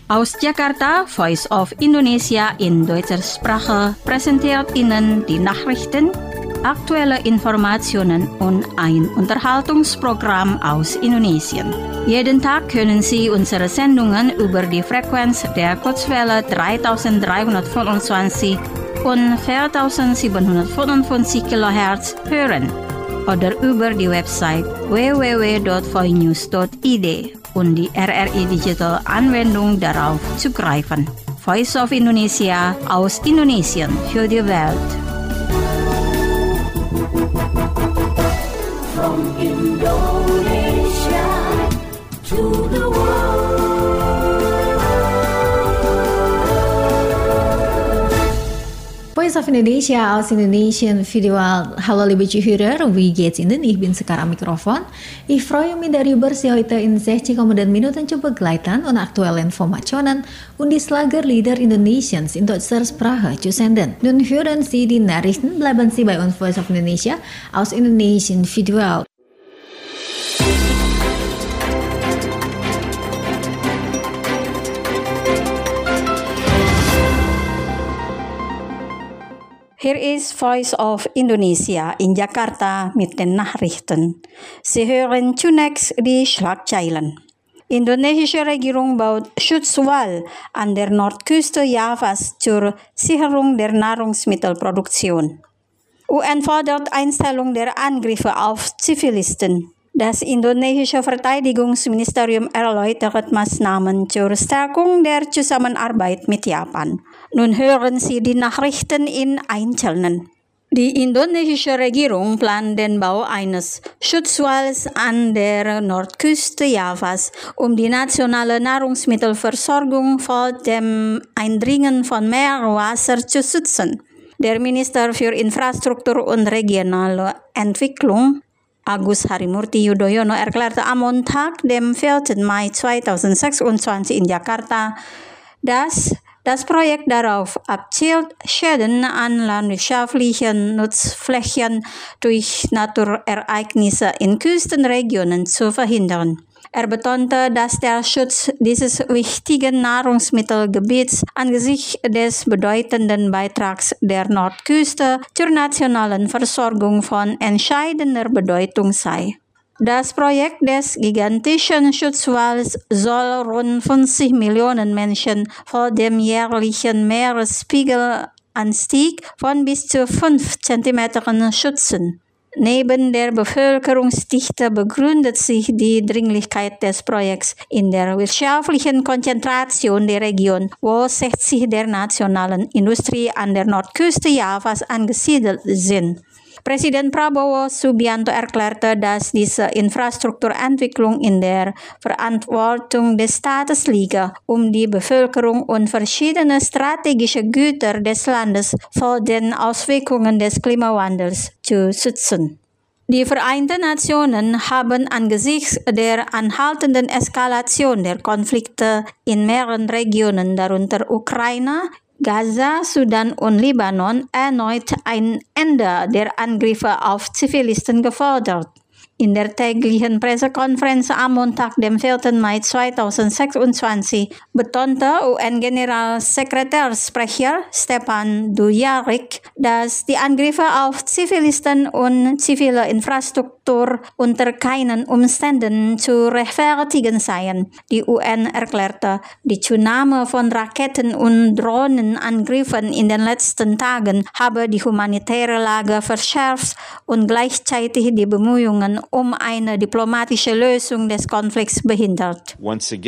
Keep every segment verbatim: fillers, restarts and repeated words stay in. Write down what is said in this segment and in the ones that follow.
Aus Jakarta, Voice of Indonesia in deutscher Sprache präsentiert Ihnen die Nachrichten, aktuelle Informationen und ein Unterhaltungsprogramm aus Indonesien. Jeden Tag können Sie unsere Sendungen über die Frequenz der Kurzwelle dreitausenddreihundertfünfundzwanzig und viertausendsiebenhundertfünfundfünfzig Kilohertz hören oder über die Website w w w punkt voinews punkt i d und die R R I Digital Anwendung darauf zugreifen. Voice of Indonesia aus Indonesien für die Welt. From Indonesia to the world. Voice of Indonesia aus Indonesian Videoal. Hallo liebe Zuhörer, wie geht's Ihnen? Ich bin sekarang Mikrofon. Ich freue mich darüber, Sie heute in sechzig kommenden Minuten zu begleiten und aktuelle Informationen und die Schlagerlieder Indonesiens in deutscher Sprache zu senden. Nun hören Sie die Nachrichten, bleiben Sie bei uns Voice of Indonesia aus Indonesian Videoal. Hier ist Voice of Indonesia in Jakarta mit den Nachrichten. Sie hören zunächst die Schlagzeilen. Indonesische Regierung baut Schutzwall an der Nordküste Javas zur Sicherung der Nahrungsmittelproduktion. U N fordert Einstellung der Angriffe auf Zivilisten. Das indonesische Verteidigungsministerium erläutert Maßnahmen zur Stärkung der Zusammenarbeit mit Japan. Nun hören Sie die Nachrichten in Einzelnen. Die indonesische Regierung plant den Bau eines Schutzwalls an der Nordküste Javas, um die nationale Nahrungsmittelversorgung vor dem Eindringen von Meerwasser zu schützen. Der Minister für Infrastruktur und regionale Entwicklung, Agus Harimurti Yudhoyono, erklärte am Montag, dem vierten Mai zweitausendsechsundzwanzig in Jakarta, dass das Projekt darauf abzielt, Schäden an landwirtschaftlichen Nutzflächen durch Naturereignisse in Küstenregionen zu verhindern. Er betonte, dass der Schutz dieses wichtigen Nahrungsmittelgebiets angesichts des bedeutenden Beitrags der Nordküste zur nationalen Versorgung von entscheidender Bedeutung sei. Das Projekt des gigantischen Schutzwalls soll rund fünfzig Millionen Menschen vor dem jährlichen Meeresspiegelanstieg von bis zu fünf Zentimetern schützen. Neben der Bevölkerungsdichte begründet sich die Dringlichkeit des Projekts in der wirtschaftlichen Konzentration der Region, wo sechzig der nationalen Industrie an der Nordküste Javas angesiedelt sind. Präsident Prabowo Subianto erklärte, dass diese Infrastrukturentwicklung in der Verantwortung des Staates liege, um die Bevölkerung und verschiedene strategische Güter des Landes vor den Auswirkungen des Klimawandels zu schützen. Die Vereinten Nationen haben angesichts der anhaltenden Eskalation der Konflikte in mehreren Regionen, darunter Ukraine, Gaza, Sudan und Libanon, erneut ein Ende der Angriffe auf Zivilisten gefordert. In der täglichen Pressekonferenz am Montag, dem vierten Mai zweitausendsechsundzwanzig, betonte U N-Generalsekretärssprecher Stepan Dujarric, dass die Angriffe auf Zivilisten und zivile Infrastruktur unter keinen Umständen zu rechtfertigen seien. Die U N erklärte, die Zunahme von Raketen- und Drohnenangriffen in den letzten Tagen habe die humanitäre Lage verschärft und gleichzeitig die Bemühungen um eine diplomatische Lösung des Konflikts behindert.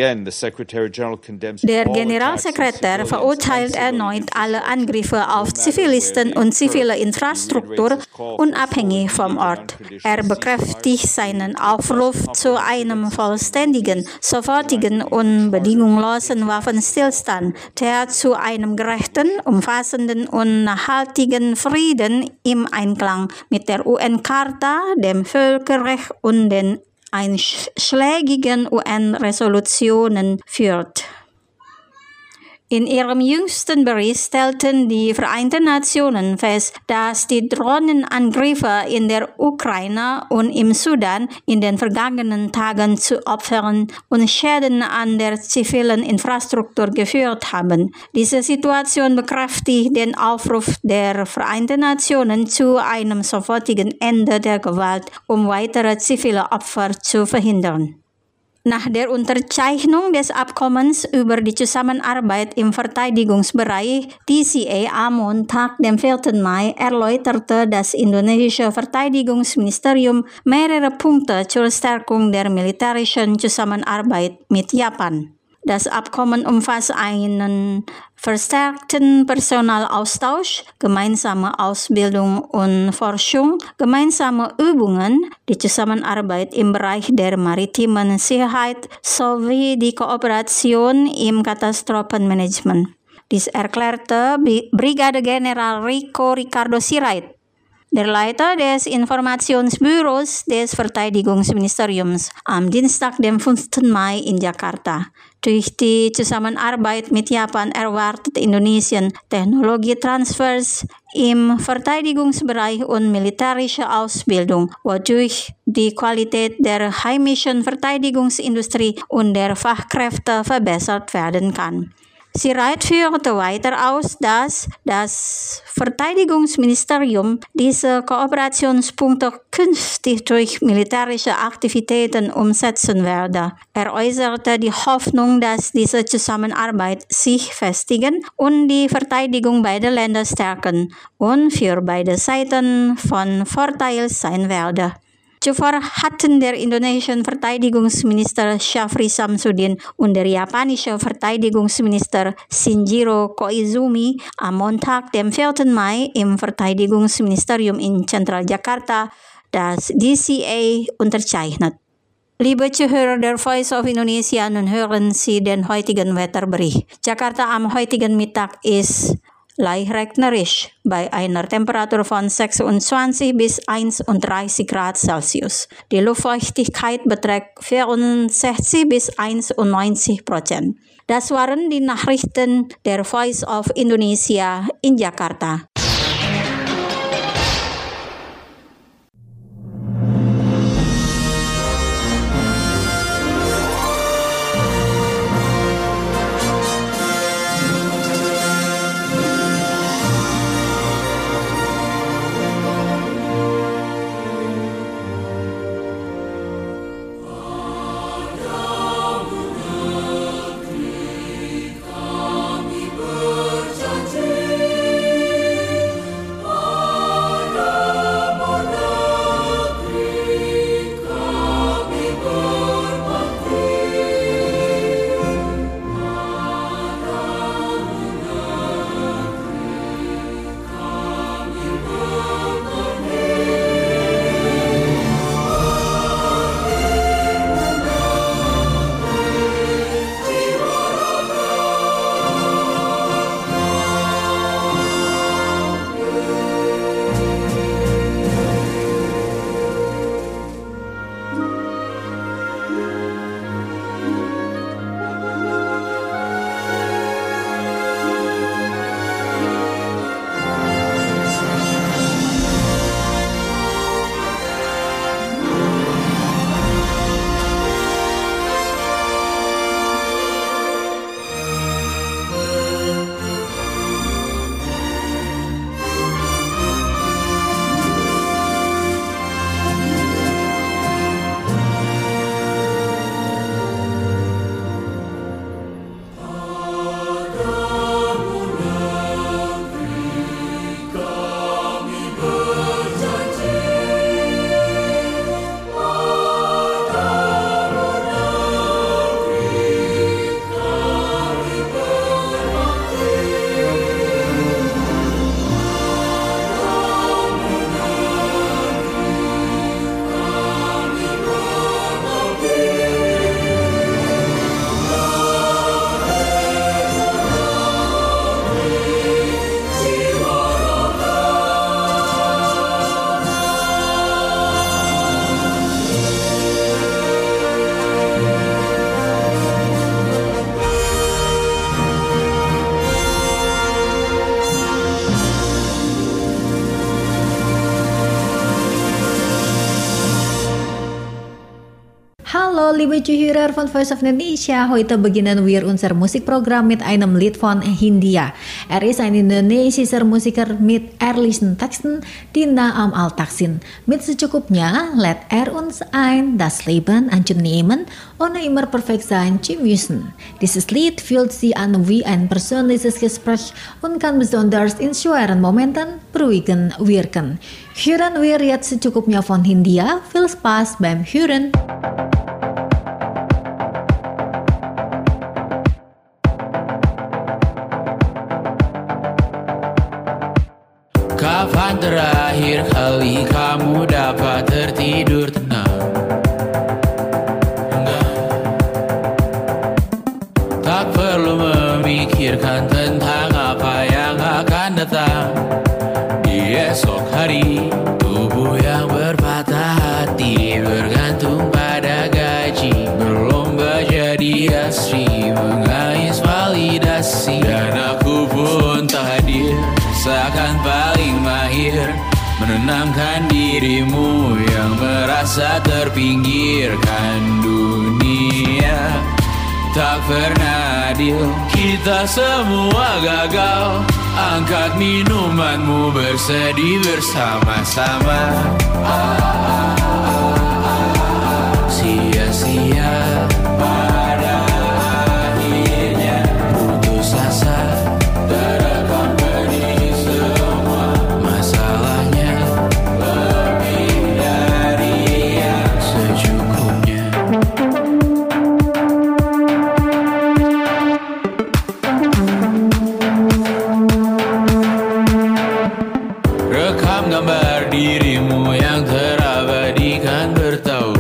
Der Generalsekretär verurteilt erneut alle Angriffe auf Zivilisten und zivile Infrastruktur, unabhängig vom Ort. Er bekräftigt seinen Aufruf zu einem vollständigen, sofortigen und bedingungslosen Waffenstillstand, der zu einem gerechten, umfassenden und nachhaltigen Frieden im Einklang mit der U N-Charta, dem Völkerrecht und den einschlägigen U N-Resolutionen führt. In ihrem jüngsten Bericht stellten die Vereinten Nationen fest, dass die Drohnenangriffe in der Ukraine und im Sudan in den vergangenen Tagen zu Opfern und Schäden an der zivilen Infrastruktur geführt haben. Diese Situation bekräftigt den Aufruf der Vereinten Nationen zu einem sofortigen Ende der Gewalt, um weitere zivile Opfer zu verhindern. Nach der Unterzeichnung des Abkommens über die Zusammenarbeit im Verteidigungsbereich D C A am Montag, dem vierten Mai, erläuterte das indonesische Verteidigungsministerium mehrere Punkte zur Stärkung der militärischen Zusammenarbeit mit Japan. Das Abkommen umfasst einen verstärkten Personalaustausch, gemeinsame Ausbildung und Forschung, gemeinsame Übungen, die Zusammenarbeit im Bereich der maritimen Sicherheit sowie die Kooperation im Katastrophenmanagement. Dies erklärte Brigadegeneral Rico Ricardo Sirait, der Leiter des Informationsbüros des Verteidigungsministeriums, am Dienstag, dem fünften Mai in Jakarta. Durch die Zusammenarbeit mit Japan erwartet Indonesien Technologietransfers im Verteidigungsbereich und militärische Ausbildung, wodurch die Qualität der heimischen Verteidigungsindustrie und der Fachkräfte verbessert werden kann. Sirait führte weiter aus, dass das Verteidigungsministerium diese Kooperationspunkte künftig durch militärische Aktivitäten umsetzen werde. Er äußerte die Hoffnung, dass diese Zusammenarbeit sich festigen und die Verteidigung beider Länder stärken und für beide Seiten von Vorteil sein werde. Zuvor hatten der indonesische Verteidigungsminister Shafri Samsudin und der japanische Verteidigungsminister Shinjiro Koizumi am Montag, dem vierten Mai, im Verteidigungsministerium in Zentral Jakarta das D C A unterzeichnet. Liebe Zuhörer der Voice of Indonesia, nun hören Sie den heutigen Wetterbericht. Jakarta am heutigen Mittag ist leicht regnerisch bei einer Temperatur von sechsundzwanzig bis einunddreißig Grad Celsius. Die Luftfeuchtigkeit beträgt vierundsechzig bis einundneunzig Prozent. Das waren die Nachrichten der Voice of Indonesia in Jakarta. Berjanji Hallo liebe Zuhörer von Voice of Indonesia, heute beginnen wir unser Musikprogramm mit einem Lied von Hindia. Er ist ein indonesischer Musiker mit ehrlichen Texten, die nah am Alltag sind. Mit secukupnya, let er uns ein das Leben anzunehmen, ohne immer perfekt sein zu müssen. Dieses Lied fühlt sich an wie ein persönliches Gespräch und kann besonders in schweren Momenten beruhigend wirken. Hören wir jetzt secukupnya von Hindia, viel Spaß beim Hören. Kapan terakhir kali kamu dapat tertidur tenang? Enggak. Tak perlu memikirkan tentang apa yang akan datang di esok hari. Tubuh yang berpatah hati bergantung pada gaji, berlomba jadi asri, mengais validasi. Dan aku pun tak hadir, seakan paling mahir menenangkan dirimu yang merasa terpinggirkan dunia. Tak pernah adil, kita semua gagal. Angkat minumanmu, bersedih bersama-sama. Ah, ah, ah, ah, sia-sia pada akhirnya putus asa. Terekam pedih semua masalahnya, lebih dari yang secukupnya. Rekam gambar dirimu yang terabadikan bertahun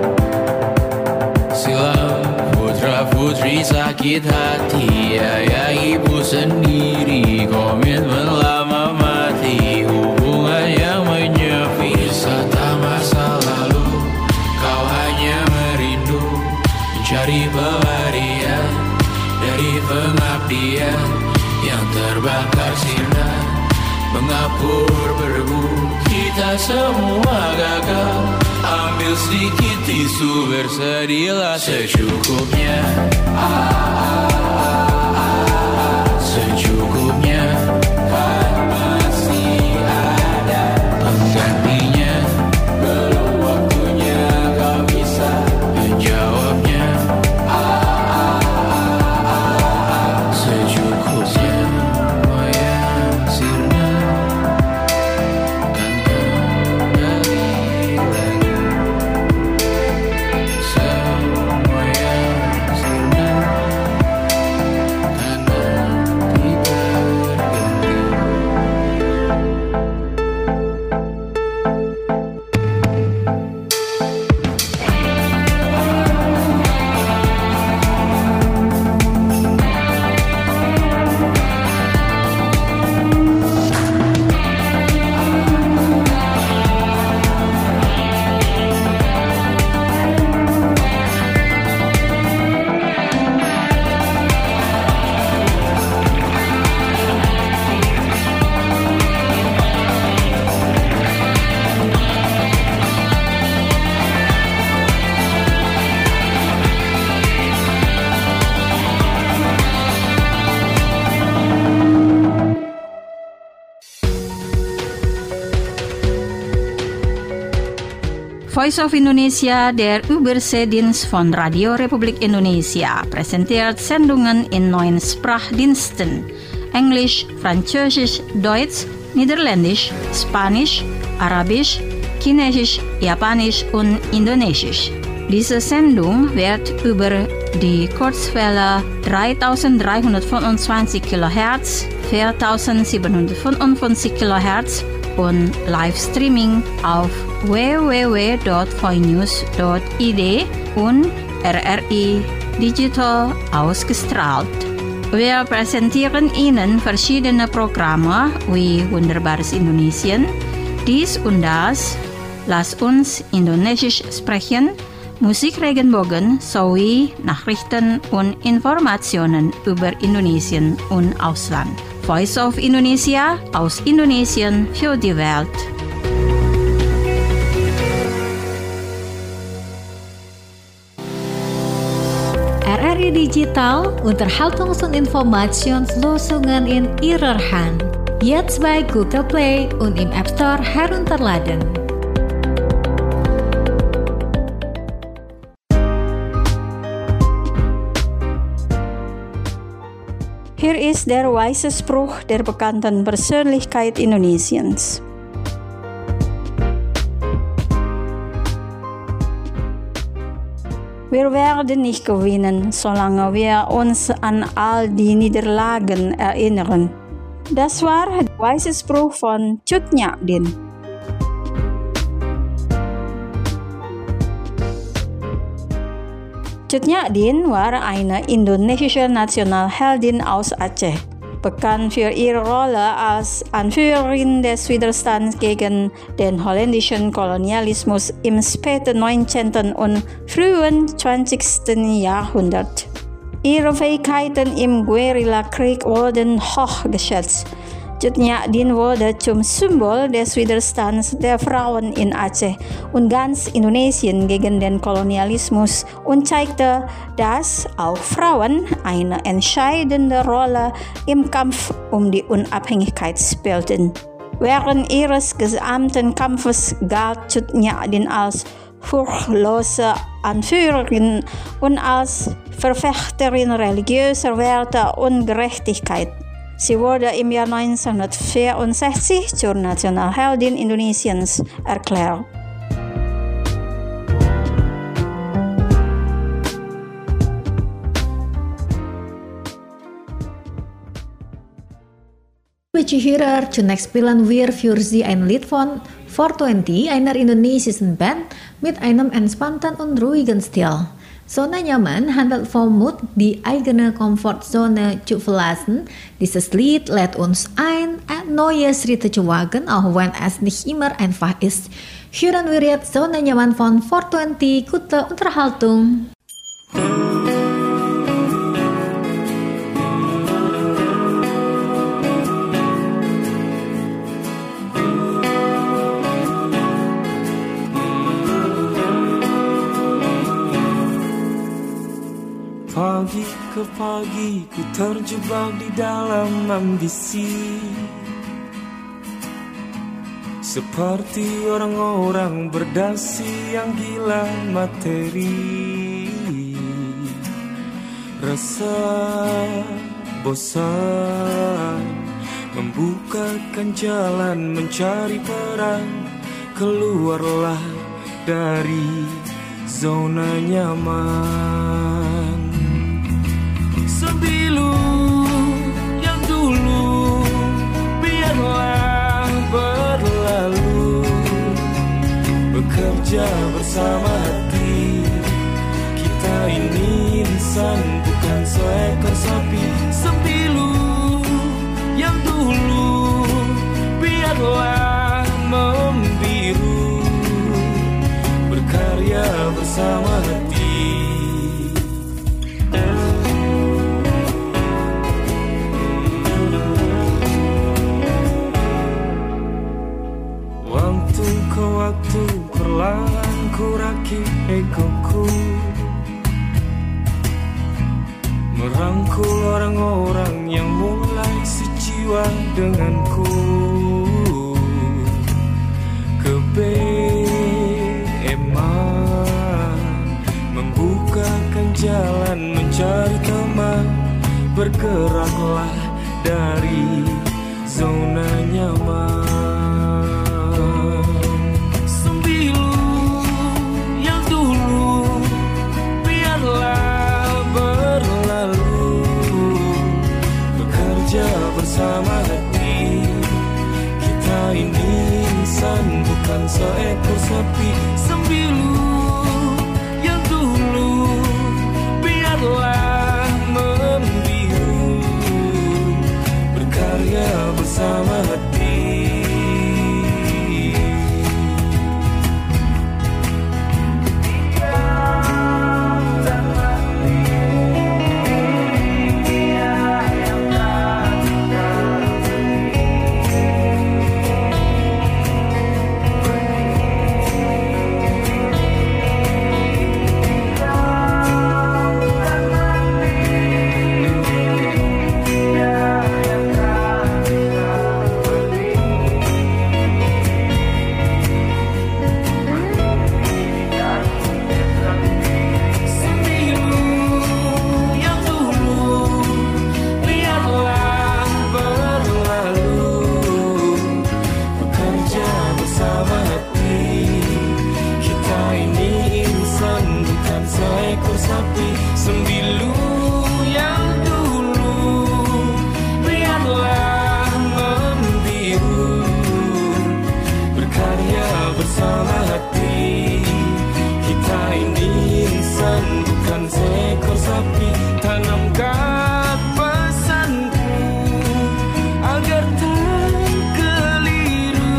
silam. Putra-putri sakit hati, ayah ibu sendiri, komitmen lama mati, hubungan yang menyepi. Wisata masa lalu, kau hanya merindu, mencari pelarian dari pengabdian yang terbakar sinar, mengapur berbu. Kita semua gagal. Ambil sedikit tisu, bersedihlah secukupnya. Ah, ah, ah, ah, secukupnya. Kan masih ada penggantinya. Belum waktunya kau bisa menjawabnya. Ah, ah, ah, ah, secukupnya. Moyang sirna kan kembali lagi. Semua yang sirna kan nanti berganti. Voice of Indonesia, der Überseedienst von Radio Republik Indonesia, präsentiert Sendungen in neun Sprachdiensten: Englisch, Französisch, Deutsch, Niederländisch, Spanisch, Arabisch, Chinesisch, Japanisch und Indonesisch. Diese Sendung wird über die Kurzwelle dreitausenddreihundertfünfundzwanzig Kilohertz, viertausendsiebenhundertfünfundfünfzig Kilohertz und Livestreaming auf w w w punkt voinews punkt i d und R R I Digital ausgestrahlt. Wir präsentieren Ihnen verschiedene Programme wie Wunderbares Indonesien, dies und das, Lass uns Indonesisch sprechen, Musik Regenbogen sowie Nachrichten und Informationen über Indonesien und Ausland. Voice of Indonesia, aus Indonesien für die Welt. digital unterhaltungsun informationslösungen in ihrer Hand. Jetzt bei Google Play und im App Store herunterladen. Hier ist der weise Spruch der bekannten Persönlichkeit Indonesiens. Wir werden nicht gewinnen, solange wir uns an all die Niederlagen erinnern. Das war der weise Spruch von Cut Nyak Dien. Cut Nyak Dien war eine indonesische Nationalheldin aus Aceh, bekannt für ihre Rolle als Anführerin des Widerstands gegen den holländischen Kolonialismus im späten neunzehnten und frühen zwanzigsten Jahrhundert. Ihre Fähigkeiten im Guerillakrieg wurden hoch geschätzt. Cut Nyak Dien wurde zum Symbol des Widerstands der Frauen in Aceh und ganz Indonesien gegen den Kolonialismus und zeigte, dass auch Frauen eine entscheidende Rolle im Kampf um die Unabhängigkeit spielten. Während ihres gesamten Kampfes galt Cut Nyak Dien als furchtlose Anführerin und als Verfechterin religiöser Werte und Gerechtigkeit. Sie wurde im Jahr neunzehnhundertvierundsechzig zur Nationalheldin Indonesiens erklärt. Liebe Zuhörer, zunächst spielen wir für Sie ein Lied von four twenty, einer indonesischen Band mit einem entspannten und ruhigen Stil. Zona nyaman handelt vom Mut, die eigene Komfortzone zu verlassen. Dieses Lied lädt uns ein, ein neues Schritte zu wagen, auch wenn es nicht immer einfach ist. Hören wir jetzt Zona nyaman von four twenty, gute Unterhaltung. Pagi ke pagi ku terjebak di dalam ambisi, seperti orang-orang berdasi yang gila materi. Rasa bosan membukakan jalan mencari peran, keluarlah dari zona nyaman. Sembilu yang dulu biarlah berlalu, bekerja bersama hati. Kita ini insan bukan seekor sapi. Sembilu yang dulu biarlah membiru, berkarya bersama hati. Waktu perlahan ku rakit egoku, merangkul orang-orang yang mulai sejiwa denganku. Kebeeman membukakan jalan mencari teman, bergeraklah dari zona nyaman. Bersama hati, kita ini insan bukan seekor sapi. Sembilu yang dulu biarlah membiru, berkarya bersama hati. bersama hati. Kita ini insan bukan seekor sapi. Tanamkan pesanku agar tak keliru,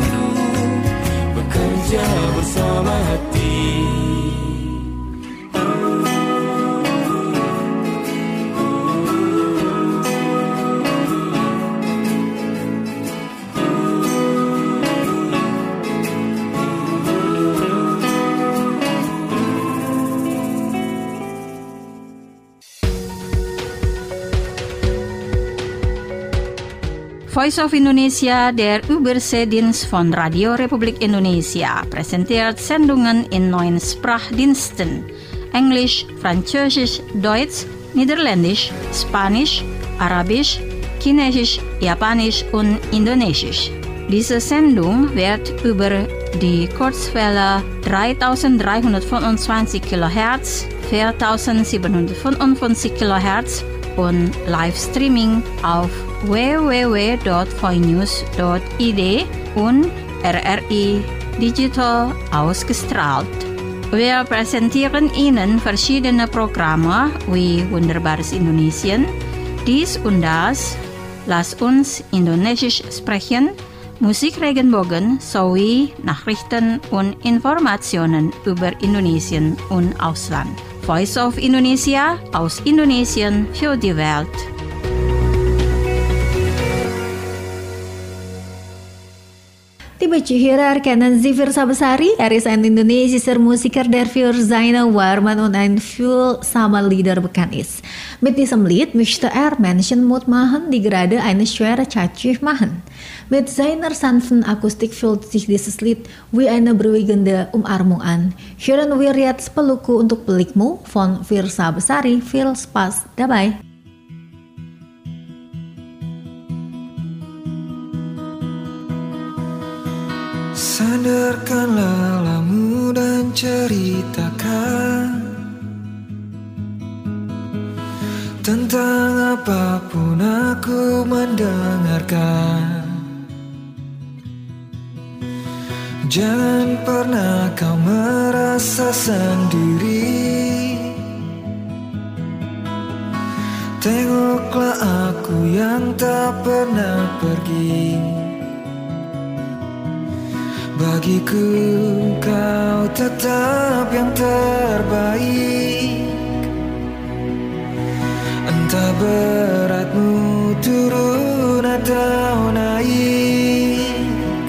bekerja bersama hati. Voice of Indonesia, der Überseedienst von Radio Republik Indonesia, präsentiert Sendungen in neun Sprachdiensten: Englisch, Französisch, Deutsch, Niederländisch, Spanisch, Arabisch, Chinesisch, Japanisch und Indonesisch. Diese Sendung wird über die Kurzwelle dreitausenddreihundertfünfundzwanzig Kilohertz, viertausendsiebenhundertfünfundfünfzig Kilohertz und Livestreaming auf w w w punkt voinews punkt i d und R R I Digital ausgestrahlt. Wir präsentieren Ihnen verschiedene Programme wie Wunderbares Indonesien, dies und das, Lass uns Indonesisch sprechen, Musik Regenbogen sowie Nachrichten und Informationen über Indonesien und Ausland. Voice of Indonesia aus Indonesien für die Welt. Tiba Zuhörer kennen Sie Firsa Besari, er ist ein indonesischer Musiker, der für seine Warmen und ein viel sama Lieder bekannt ist. Mit diesem Lied möchte er Menschen Mut machen, die gerade eine schwere Zeit machen. Mit seiner sanften Akustik fühlt sich dieses Lied wie eine beruhigende Umarmung an. Hören wir jetzt Pelukku untuk Pelikmu von Firsa Besari. Viel Spaß dabei. Sandarkan lelamu dan ceritakan tentang apapun aku mendengarkan. Jangan pernah kau merasa sendiri. Tengoklah aku yang tak pernah pergi. Bagiku kau tetap yang terbaik. Entah beratmu turun atau naik.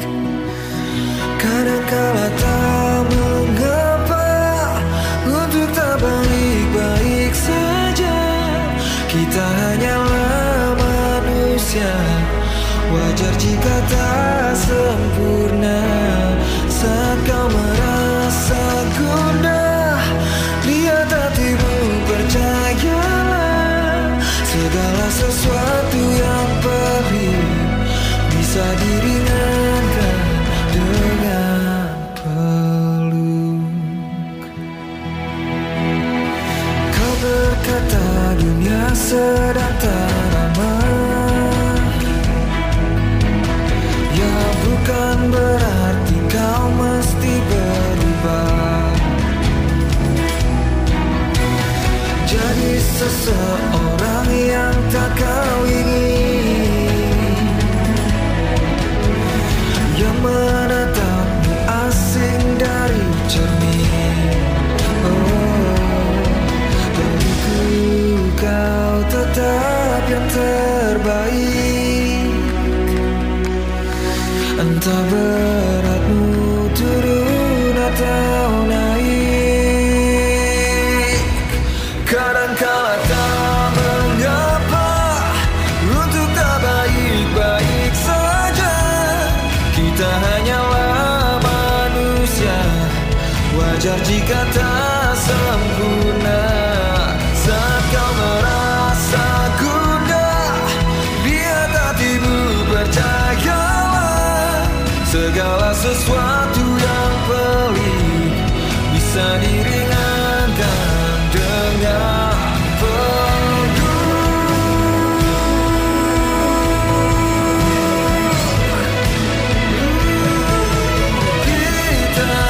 Kadangkala tak mengapa untuk tak baik-baik saja. Kita hanyalah manusia, wajar jika tak sempurna. Saat kau merasa gundah, lihat hatimu, percayalah. Segala sesuatu yang perih bisa diringankan dengan peluk. Kau berkata dunia sedang tak ramah, ya bukan berarti kau mesti berubah. Jadi seseorang yang tak kau ingin, yang menatapmu asing dari cermin. Oh, bagiku kau tetap yang terbaik. Entah beratmu turun atau naik. Kadangkala tak mengapa untuk tak baik-baik saja. Kita hanyalah manusia, wajar jika tak sempurna. Saat kau merasa gundah, lihat hatimu, percayalah. Segala sesuatu yang pelik bisa diringankan dengan peluk. Kita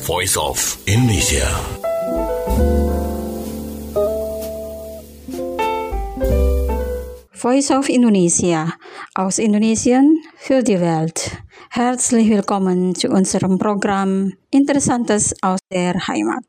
Voice of Indonesia. Voice of Indonesia aus Indonesien für die Welt. Herzlich willkommen zu unserem Programm Interessantes aus der Heimat.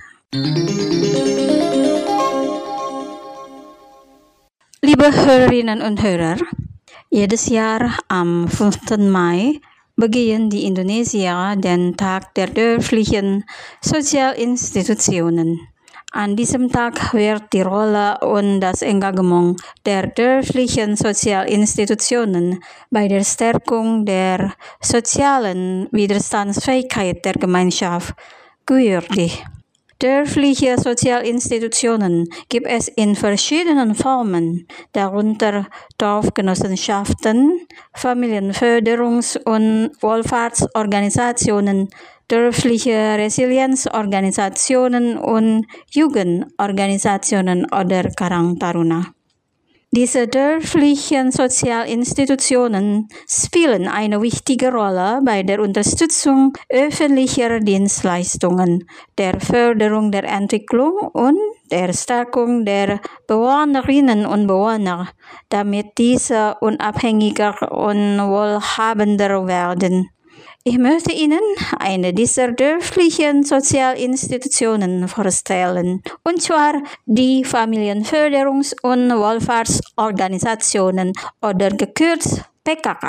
Liebe Hörerinnen und Hörer, jedes Jahr am fünften Mai begehen die Indonesier den Tag der dörflichen Sozialinstitutionen. An diesem Tag wird die Rolle und das Engagement der dörflichen Sozialinstitutionen bei der Stärkung der sozialen Widerstandsfähigkeit der Gemeinschaft gewürdigt. Dörfliche Sozialinstitutionen gibt es in verschiedenen Formen, darunter Dorfgenossenschaften, Familienförderungs- und Wohlfahrtsorganisationen, dörfliche Resilienzorganisationen und Jugendorganisationen oder Karang Taruna. Diese dörflichen Sozialinstitutionen spielen eine wichtige Rolle bei der Unterstützung öffentlicher Dienstleistungen, der Förderung der Entwicklung und der Stärkung der Bewohnerinnen und Bewohner, damit diese unabhängiger und wohlhabender werden. Ich möchte Ihnen eine dieser dörflichen Sozialinstitutionen vorstellen, und zwar die Familienförderungs- und Wohlfahrtsorganisationen oder gekürzt P K K.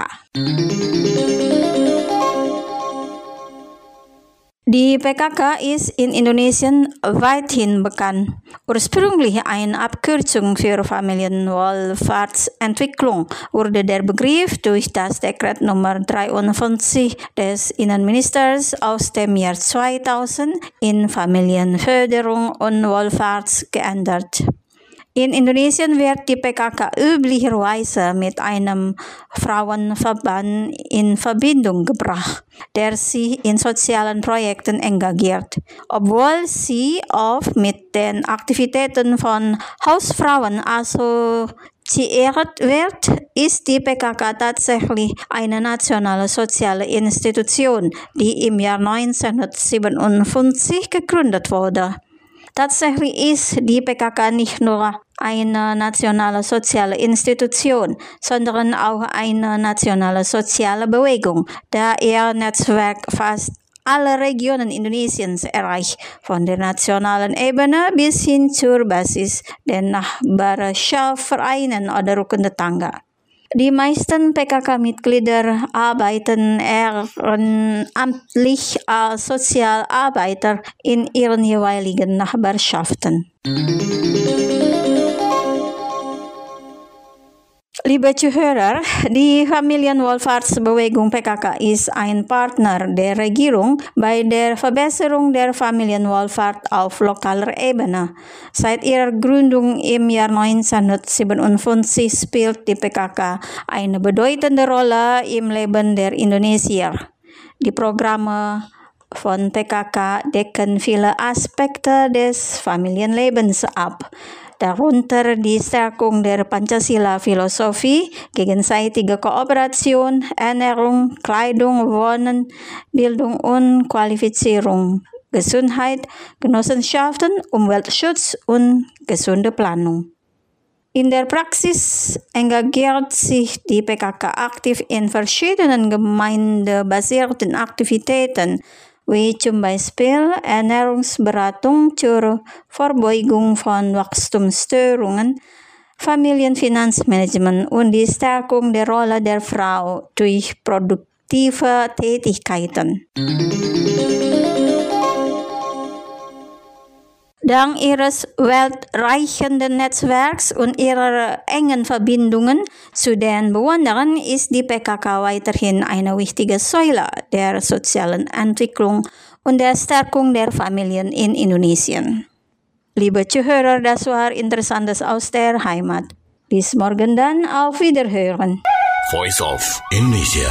Die P K K ist in Indonesien weithin bekannt. Ursprünglich eine Abkürzung für Familienwohlfahrtsentwicklung wurde der Begriff durch das Dekret Nummer dreiundfünfzig des Innenministers aus dem Jahr zweitausend in Familienförderung und Wohlfahrt geändert. In Indonesien wird die P K K üblicherweise mit einem Frauenverband in Verbindung gebracht, der sich in sozialen Projekten engagiert. Obwohl sie oft mit den Aktivitäten von Hausfrauen assoziiert wird, ist die P K K tatsächlich eine nationale soziale Institution, die im Jahr neunzehnhundertsiebenundfünfzig gegründet wurde. Tatsächlich ist die P K K nicht nur eine nationale soziale Institution, sondern auch eine nationale soziale Bewegung, da ihr Netzwerk fast alle Regionen Indonesiens erreicht, von der nationalen Ebene bis hin zur Basis, den Nachbarschaftsvereinen oder Rukun Tetangga. Die meisten P K K-Mitglieder arbeiten ehrenamtlich als Sozialarbeiter in ihren jeweiligen Nachbarschaften. Liebe Zuhörer, die Familienwohlfahrtsbewegung P K K ist ein Partner der Regierung bei der Verbesserung der Familienwohlfahrt auf lokaler Ebene. Seit ihrer Gründung im Jahr neunzehnhundertsiebenundfünfzig spielt die P K K eine bedeutende Rolle im Leben der Indonesier. Die Programme von P K K decken viele Aspekte des Familienlebens ab, darunter die Stärkung der Pancasila-Philosophie, gegenseitige Kooperation, Ernährung, Kleidung, Wohnen, Bildung und Qualifizierung, Gesundheit, Genossenschaften, Umweltschutz und gesunde Planung. In der Praxis engagiert sich die P K K aktiv in verschiedenen gemeindebasierten Aktivitäten, wie zum Beispiel Ernährungsberatung zur Vorbeugung von Wachstumsstörungen, Familienfinanzmanagement und die Stärkung der Rolle der Frau durch produktive Tätigkeiten. Dank ihres weltreichenden Netzwerks und ihrer engen Verbindungen zu den Bewohnern ist die P K K weiterhin eine wichtige Säule der sozialen Entwicklung und der Stärkung der Familien in Indonesien. Liebe Zuhörer, das war Interessantes aus der Heimat. Bis morgen dann, auf Wiederhören. Voice of Indonesia.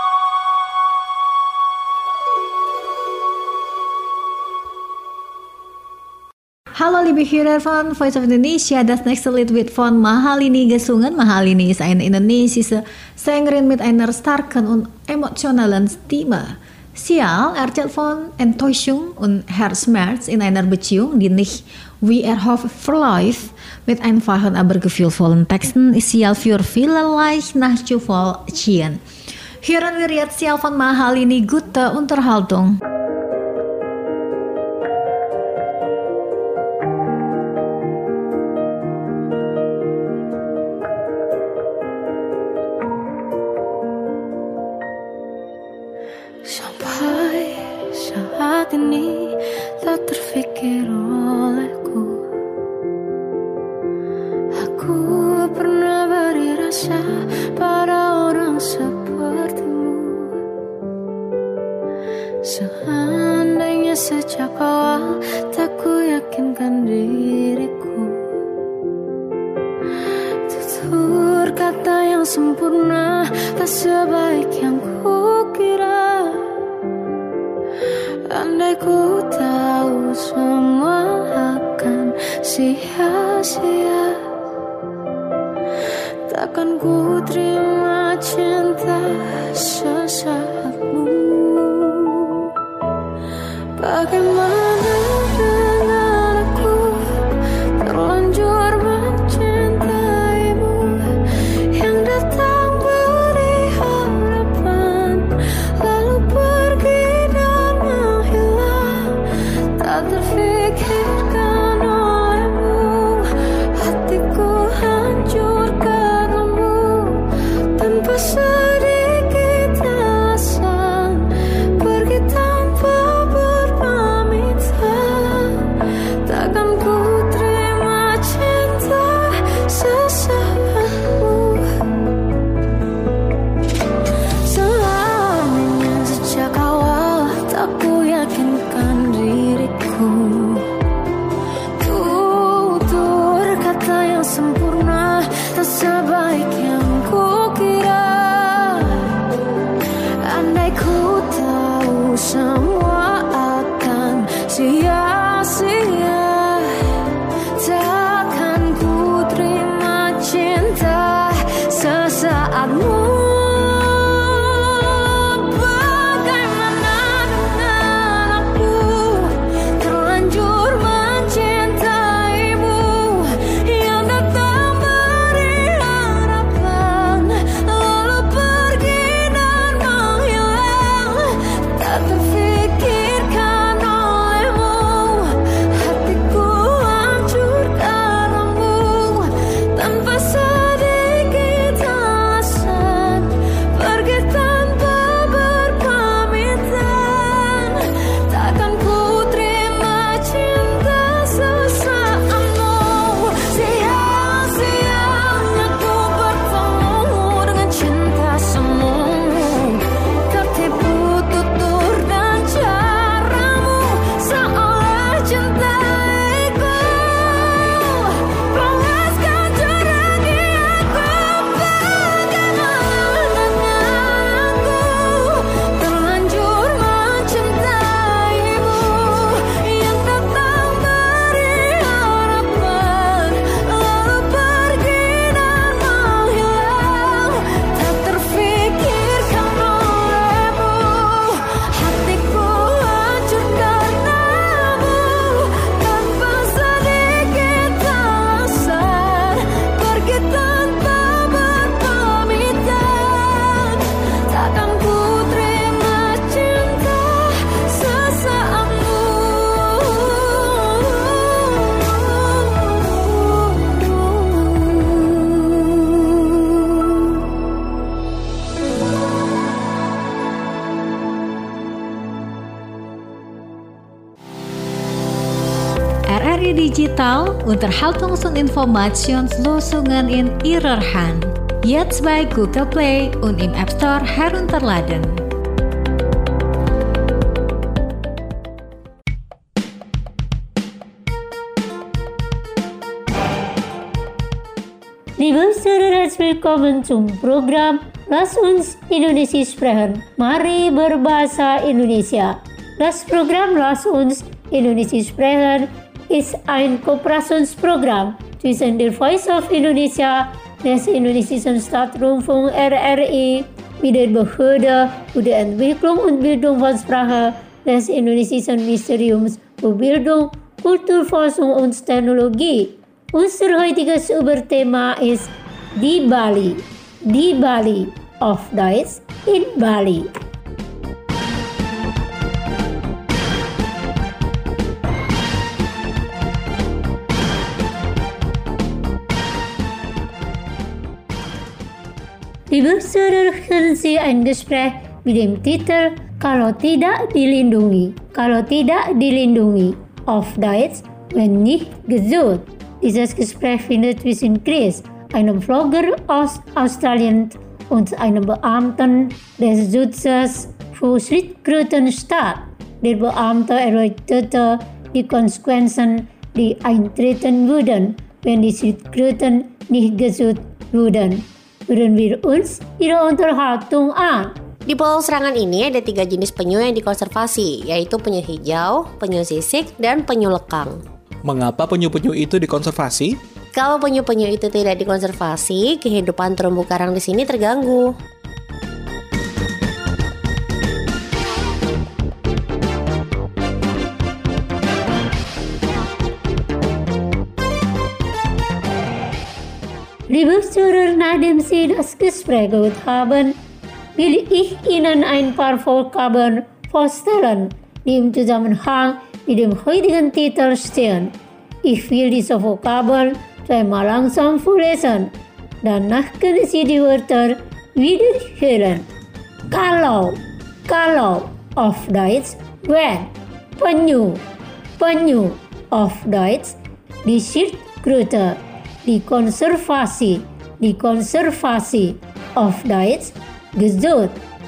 Hallo liebe Hörer von Voice of Indonesia, das nächste Lied wird von Mahalini gesungen. Mahalini ist eine indonesische Sängerin mit einer starken und emotionalen Stimme. Sial erzählt von Enttäuschung und Herzschmerz in einer Beziehung, die nicht wie erhofft verläuft. Mit einfachen, aber gefühlvollen Texten ist Sial für viele leicht nachzuvollziehen. Hören wir jetzt Sial von Mahalini, gute Unterhaltung. Sampai saat ini tak terfikir olehku, aku pernah beri rasa pada orang sepertimu. Seandainya sejak awal tak ku yakinkan diriku, tutur kata yang sempurna tak sebaik yang ku kira. Andai ku tahu semua akan sia-sia, takkan ku terima cinta sesaatmu. Bagaimana dengan aku terlanjur mencintaimu, yang datang beri harapan lalu pergi dan menghilang, tak terfikirkan olehmu, hatiku hancur karenamu, tanpa sedikit alasan, pergi tanpa berpamitan. Takkan ku terima cinta sesaatmu. Seandainya sejak awal tak ku yakinkan diriku, tutur kata yang sempurna tak sebaik yang ku kira. Andai ku tahu semua akan sia-sia, takkan ku terima cinta sesaatmu. Bagaimana dengan aku terlanjur mencintaimu, yang datang beri harapan lalu pergi dan menghilang, tak terfikirkan olehmu, hatiku hancur karenamu, tanpa sedikit alasan, pergi tanpa berpamitan. Takkan ku terima cinta sesaatmu. Sia-sianya ku bertemu dengan cinta semu, tertipu tutur dan caramu, seolah cintaiku panaskan jerami aku. Bagaimana dengan aku terlanjur mencintaimu, yang datang beri harapan lalu pergi dan menghilang, tak terfikirkan olehmu, hatiku hancur karenamu, tanpa sedikit alasan, pergi tanpa berpamitan. Takkan ku terima cinta sesaatmu. R R I Digital Unterhaltungsinformationslösungen in Ihrer Hand. Jetzt bei Google Play und im App Store herunterladen. Liebe Zuhörer, willkommen zum Programm Lass uns Indonesisch sprechen. Mari berbahasa Indonesia. Das Programm Lass uns Indonesisch sprechen ist ein Kooperationsprogramm zwischen der Voice of Indonesia, des indonesischen Staatsrundfunk R R I mit der Behörde für die Entwicklung und Bildung von Sprache des Indonesischen Ministeriums für Bildung, Kulturforschung und Technologie. Unser heutiges Überthema ist die Bali, die Bali, auf Deutsch in Bali. Liebe Zuhörer, hören Sie ein Gespräch mit dem Titel Kalau Tidak Dilindungi, Kalau Tidak Dilindungi, auf Deutsch, wenn nicht gesund. Dieses Gespräch findet zwischen Chris, einem Vlogger aus Australien, und einem Beamten des Schutzes für Schildkröten statt. Der Beamte erläuterte die Konsequenzen, die eintreten würden, wenn die Schildkröten nicht gesund würden. Hören wir uns ihre Unterhaltung an. Di pulau serangan ini ada tiga jenis penyu yang dikonservasi, yaitu penyu hijau, penyu sisik, dan penyu lekang. Mengapa penyu-penyu itu dikonservasi? Kalau penyu-penyu itu tidak dikonservasi, kehidupan terumbu karang di sini terganggu. Liebe Zuhörer, nachdem Sie das Gespräch gehört haben, will ich Ihnen ein paar Vokabeln vorstellen, die im Zusammenhang mit dem heutigen Titel stehen. Ich will diese Vokabeln zweimal langsam vorlesen. Danach können Sie die Wörter wiederhören. Kalau, kalau, auf Deutsch, when. Penyu, penyu, auf Deutsch, die Schildkröte. Dikonservasi, dikonservasi, auf Deutsch, gesund.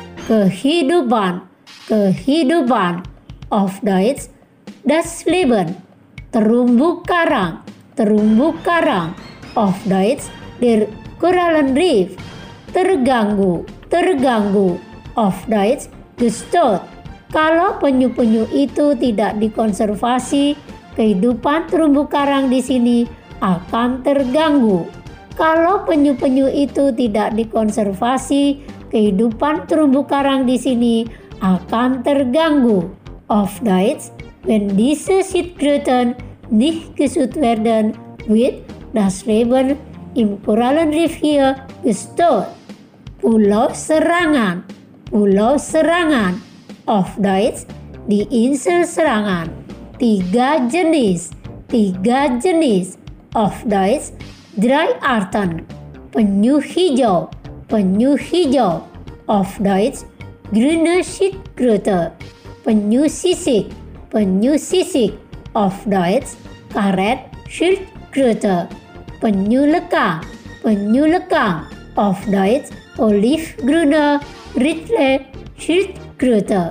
Kehidupan, kehidupan, auf Deutsch, das Leben. Terumbu karang, terumbu karang, auf Deutsch, der Korallenriff. Terganggu, terganggu, auf Deutsch, gestört. Kalau penyu-penyu itu tidak dikonservasi, kehidupan terumbu karang di sini akan terganggu. Kalau penyu-penyu itu tidak dikonservasi, kehidupan terumbu karang di sini akan terganggu. Auf Deutsch, wenn diese Schildkröten nicht geschützt werden, wird das Leben im Korallenriff hier gestört. Pulau Serangan, Pulau Serangan, auf Deutsch, die Insel Serangan. Tiga jenis, tiga jenis. Auf Deutsch, drei Arten. Penyu hijau, penyu hijau. Auf Deutsch, grüne Schildkröte. Penyu sisik, penyu sisik. Auf Deutsch, karet Schildkröte. Penyu lekang, penyu lekang. Auf Deutsch, olivgrüne Rittle Schildkröte.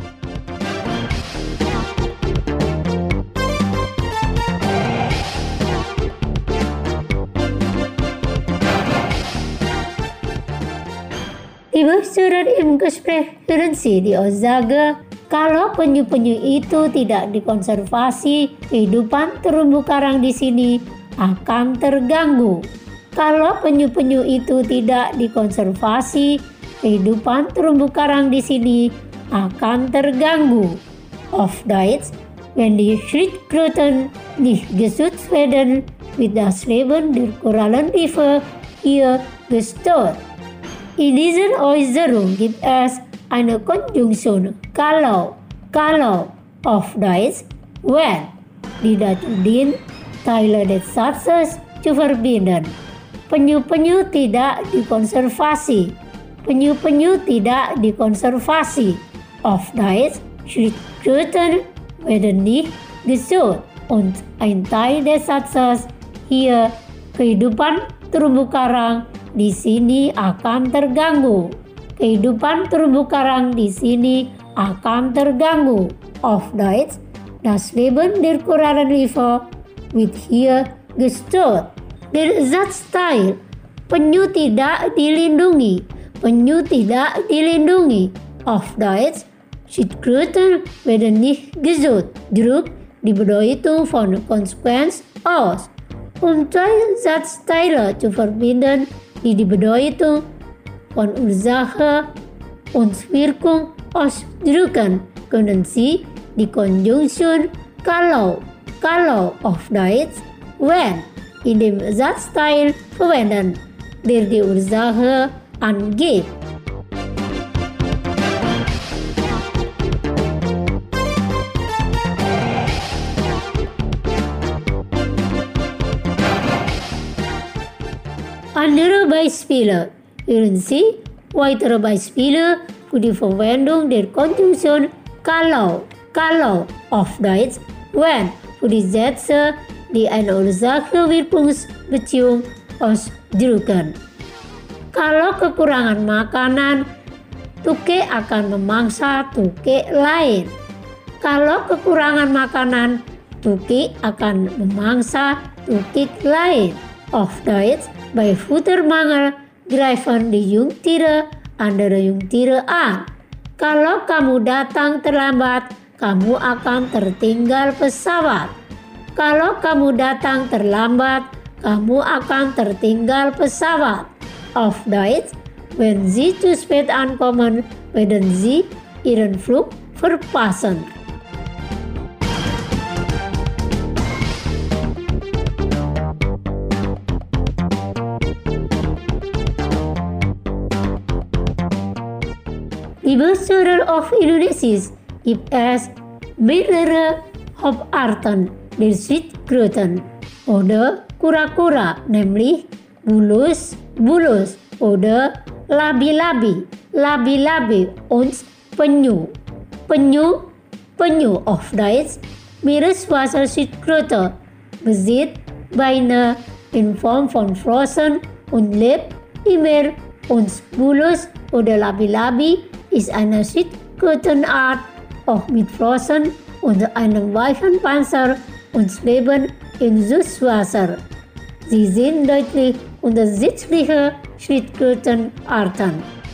Liebe Zuhörer, im Gespräch hören Sie die Aussage, kalau penyu-penyu itu tidak dikonservasi, kehidupan terumbu karang di sini akan terganggu. Kalau penyu-penyu itu tidak dikonservasi, kehidupan terumbu karang di sini akan terganggu. Auf Deutsch, wenn die Schildkröten nicht geschützt werden, wird das Leben der Korallenriffe hier gestört. In dieser Äußerung gibt es eine Konjunktion kalau, kalau, auf Deutsch, when, die dazu dient, Teile des Satzes zu verbinden. Penyu-penyu tidak dikonservasi, penyu-penyu tidak dikonservasi. Auf Deutsch, Schildkröten werden nicht geschützt und ein Teil des Satzes hier, kehidupan terumbu karang di sini akan terganggu. Kehidupan terumbu karang di sini akan terganggu. Auf Deutsch, das Leben der Korallenriffe wird hier gestört. Der Satzteil, penyu tidak dilindungi, penyu tidak dilindungi. Auf Deutsch, Schildkröten werden nicht geschützt. Drückt die Bedeutung von Konsequenz aus. Um zwei Satzteile zu verbinden, die die Bedeutung von Ursache und Wirkung ausdrücken können Sie die Konjunktion kalau, kalau auf Deutsch, wenn in dem Satzteil verwenden, der die Ursache angeht. Andere Beispiele. Hören Sie weitere Beispiele für die Verwendung der Konjunktion kalau, kalau auf Deutsch, wenn für die Sätze, die eine Ursache-Wirkungsbeziehung ausdrücken. Kalau kekurangan makanan, tuke akan memangsa tuke lain. Kalau kekurangan makanan, tuki akan memangsa tukik lain. Auf Deutsch, bei Futtermangel greifen die Jungtiere andere Jungtiere an. Kalau kamu datang terlambat, kamu akan tertinggal pesawat. Kalau kamu datang terlambat, kamu akan tertinggal pesawat. Auf Deutsch, wenn Sie zu spät ankommen, werden Sie Ihren Flug verpassen. Die Bestuurder of Indonesisch gibt es mehrere Hauptarten der Schildkröten oder kura-kura, nämlich Bulus, Bulus oder Labi-Labi, Labi-Labi und Penyu. Penyu, Penyu auf Deutsch, Meereswasserschildkröte, besitzt Beine in Form von Flossen und lebt im Meer, und Bulus oder Labi-Labi ist eine Schildkrötenart, auch mit Flossen und einem weichen Panzer und leben in Süßwasser. Sie sind deutlich unterschiedliche Schildkrötenarten.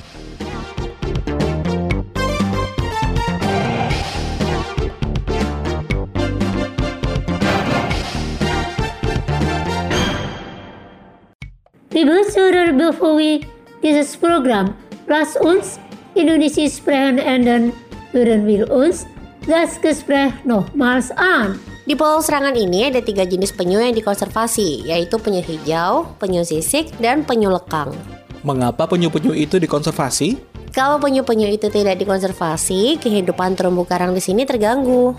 Liebe Zuhörer, bevor wir dieses Programm Lass uns Indonesisch sprechen enden, hören wir uns das Gespräch nochmals an. Di pulau Serangan ini ada tiga jenis penyu yang dikonservasi, yaitu penyu hijau, penyu sisik, dan penyu lekang. Mengapa penyu-penyu itu dikonservasi? Kalau penyu-penyu itu tidak dikonservasi, kehidupan terumbu karang di sini terganggu.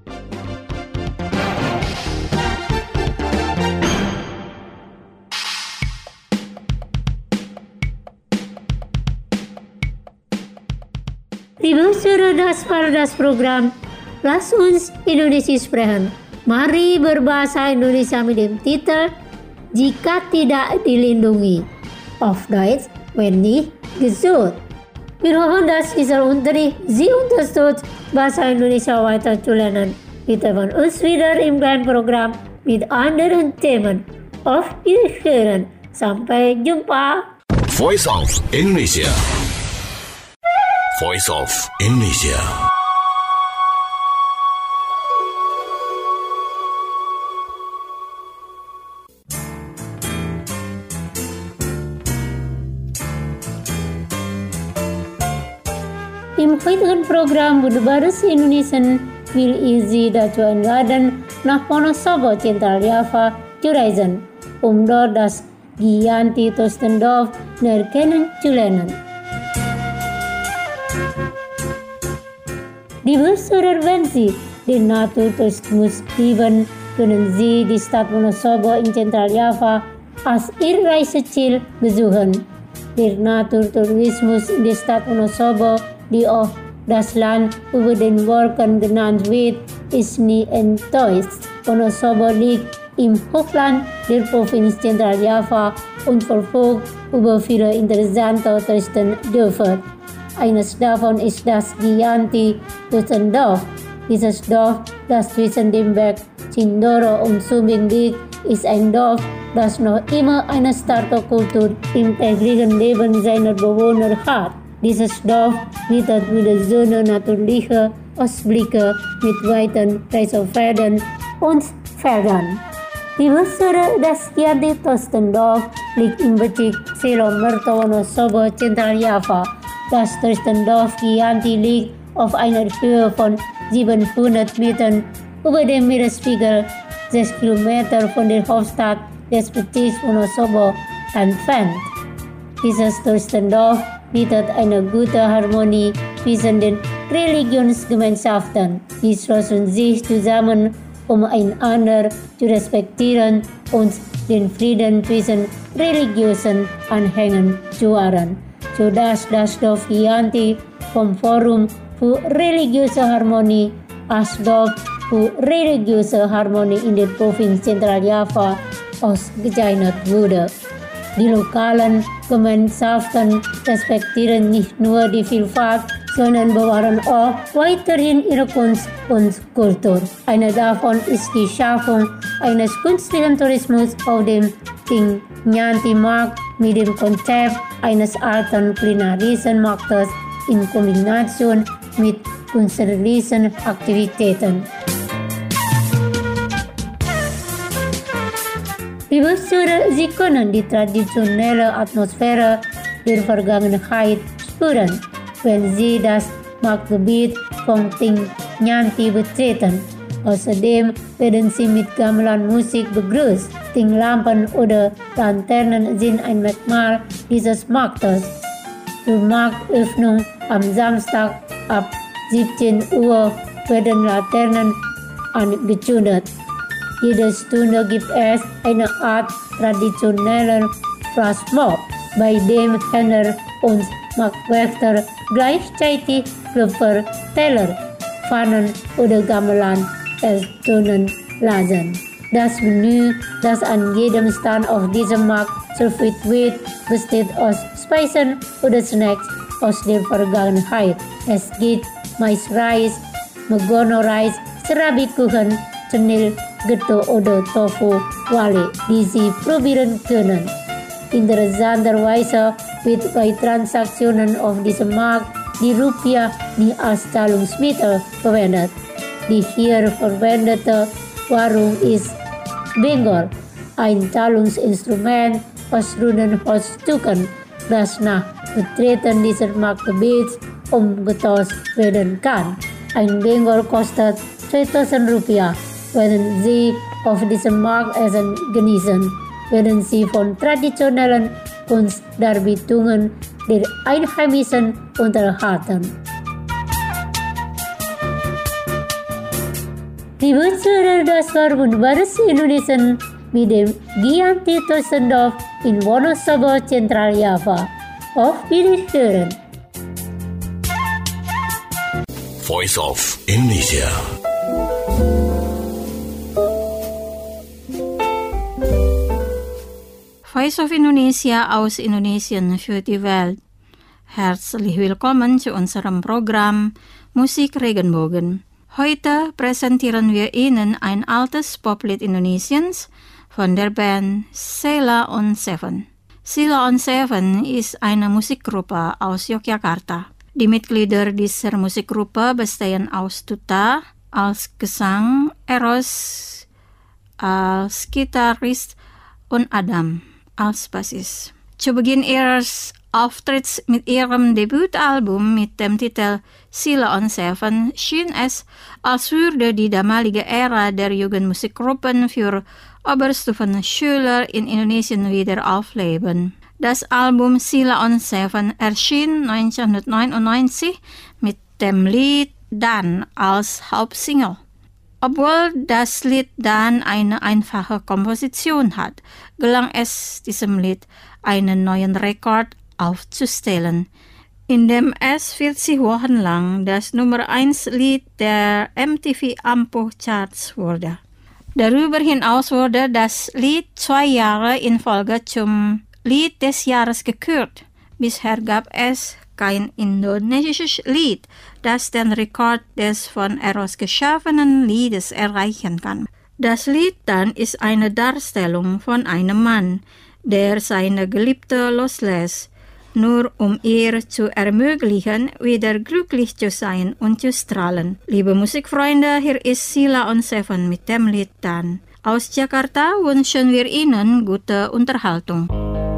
Liebe Zuhörer, das war das Programm Lass uns Indonesisch sprechen. Mari berbahasa Indonesia mit dem Titel Jika Tidak Dilindungi. Auf Deutsch, wenn nicht gesund. Wir hoffen, dass dieser Unterricht Sie unterstützt, Bahasa Indonesia weiter zu lernen. Wir treffen uns wieder im kleinen Programm mit anderen Themen. Auf Wiederhören. Sampai jumpa. Voice of Indonesia. Voice of Indonesia. Im heutigen Programm wurde Baris Indonesian will easy dazu einladen, nach Wonosobo, Zentraljava zu reisen, um dort das Gianti Tostendorf näher kennenzulernen. Liebe Zuhörer, wenn Sie den Naturtourismus lieben, können Sie die Stadt Wonosobo in Zentraljava als Ihr Reiseziel besuchen. Der Naturtourismus in der Stadt Wonosobo, die auch das Land über den Wolken genannt wird, ist nie enttäuscht. Wonosobo liegt im Hochland der Provinz Zentraljava und verfügt über viele interessante Touristendörfer. Eines davon ist das Gianti Tostendorf. Dieses Dorf, das zwischen dem Berg Cindoro und Sumbing liegt, ist ein Dorf, das noch immer eine starke Kultur im täglichen Leben seiner Bewohner hat. Dieses Dorf bietet wunderschöne natürliche Ausblicke mit weiten Reisefeldern und Feldern. Die Wüste des Gianti Tostendorf liegt im Bezirk Selo Mertowonosobo, Zentraljava. Das Troostendorf Gianti liegt auf einer Höhe von siebenhundert Metern über dem Meeresspiegel, sechs Kilometer von der Hauptstadt des Bezirks Wonosobo entfernt. Dieses Troostendorf bietet eine gute Harmonie zwischen den Religionsgemeinschaften. Die schlossen sich zusammen, um einander zu respektieren und den Frieden zwischen religiösen Anhängern zu wahren, sodass das Dorf Gianti vom Forum für religiöse Harmonie als Dorf für religiöse Harmonie in der Provinz Zentraljava ausgezeichnet wurde. Die lokalen Gemeinschaften respektieren nicht nur die Vielfalt, sondern bewahren auch weiterhin ihre Kunst und Kultur. Eine davon ist die Schaffung eines künstlichen Tourismus auf dem Ting Nyanti-Markt mit dem Konzept eines alten kulinarischen Marktes in Kombination mit künstlerischen Aktivitäten. Liebe Zuhörer, Sie können die traditionelle Atmosphäre der Vergangenheit spüren, wenn Sie das Marktgebiet von Ting Nyanti betreten. Außerdem werden Sie mit Gamelan-Musik begrüßt. Tinglampen oder Laternen sind ein Merkmal dieses Marktes. Zur Marktöffnung am Samstag ab siebzehn Uhr werden Laternen angezündet. Jede Stunde gibt es eine Art traditionellen Flashmob, bei dem Händler und Marktwächter gleichzeitig Klöpfer, Teller, Pfannen oder Gamelan ertönen lassen. Das Menü, das an jedem Stand auf diesem Markt serviert wird, besteht aus Speisen oder Snacks aus der Vergangenheit. Es gibt Mais-Reis, Megono-Reis, Serabi-Kuchen, Cenil, Getto oder Tofu Wali, die Sie probieren können. Interessanterweise wird bei Transaktionen auf diesem Markt die Rupiah nie als Zahlungsmittel verwendet. Die hier verwendete Währung ist Benggol, ein Zahlungsinstrument aus runden Holzstücken, das nach Betreten dieses Marktgebiets umgetauscht werden kann. Ein Benggol kostet zweitausend Rupiah. Wenn Sie auf diesem Markt Essen genießen, werden Sie von traditionellen Kunstdarbietungen der Einheimischen unterhalten. Liebe Zuhörer, das war wunderbares Indonesian mit dem Gianti Troostendorf in Wonosobo, Zentraljava. Auf Wiederhören! Voice of Indonesia. Voice of Indonesia aus Indonesien für die Welt. Herzlich willkommen zu unserem Programm Musik Regenbogen. Heute präsentieren wir Ihnen ein altes Poplied Indonesiens von der Band Sheila on Seven. Sheila on Seven ist eine Musikgruppe aus Yogyakarta. Die Mitglieder dieser Musikgruppe bestehen aus Tuta als Gesang, Eros als Gitarrist und Adam als Bassist. Zu Beginn ihres Auftritts mit ihrem Debütalbum mit dem Titel Sheila on Seven schien es, als würde die damalige Ära der Jugendmusikgruppen für Oberstufenschüler in Indonesien wieder aufleben. Das Album Sheila on Seven erschien neunzehnhundertneunundneunzig mit dem Lied Dan als Hauptsingle. Obwohl das Lied dann eine einfache Komposition hat, gelang es diesem Lied, einen neuen Rekord aufzustellen, indem es vierzig Wochen lang das Nummer eins Lied der M T V Ampuh Charts wurde. Darüber hinaus wurde das Lied zwei Jahre in Folge zum Lied des Jahres gekürt. Bisher gab es kein indonesisches Lied, das den Rekord des von Eros geschaffenen Liedes erreichen kann. Das Lied dann ist eine Darstellung von einem Mann, der seine Geliebte loslässt, nur um ihr zu ermöglichen, wieder glücklich zu sein und zu strahlen. Liebe Musikfreunde, hier ist Sheila on Seven mit dem Lied Dan. Aus Jakarta wünschen wir Ihnen gute Unterhaltung.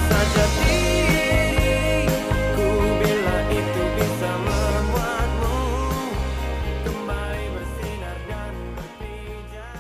saja diriku, bila itu bisa membuatmu kembali bersinar dan berpijar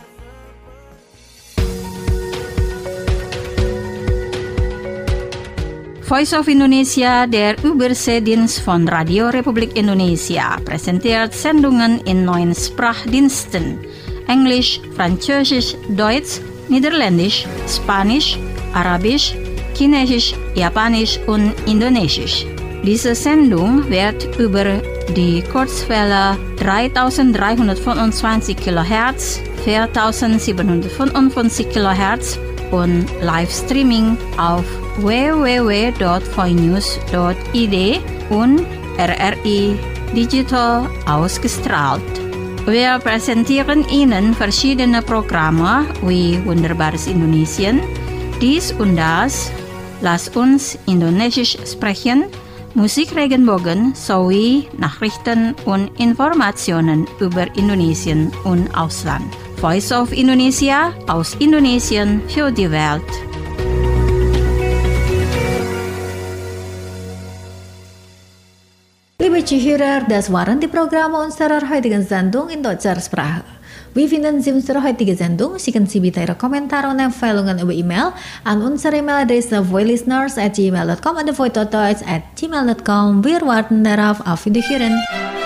seperti Voice of Indonesia, der Überseedienst von Radio Republik Indonesia, präsentiert Sendungen in neun Sprachdiensten: Englisch, Französisch, Deutsch, Niederländisch, Spanisch, Arabisch, Chinesisch, Japanisch und Indonesisch. Diese Sendung wird über die Kurzwelle dreitausenddreihundertfünfundzwanzig Kilohertz, viertausendsiebenhundertfünfundfünfzig Kilohertz und Livestreaming auf w w w punkt voinews punkt i d und R R I Digital ausgestrahlt. Wir präsentieren Ihnen verschiedene Programme wie Wunderbares Indonesien, dies und das, Lass uns Indonesisch sprechen, Musik Regenbogen sowie Nachrichten und Informationen über Indonesien und Ausland. Voice of Indonesia aus Indonesien für die Welt. Liebe Zuhörer, das waren die Programme unserer heutigen Sendung in deutscher Sprache. Wir finden Sie unsere heutige Sendung. Schicken Sie bitte Ihre Kommentare und Empfehlungen über E-Mail an unsere E-Mail-Adresse voilisteners at gmail punkt com oder voitotoys at gmail punkt com. Wir warten darauf. Auf Wiederhören.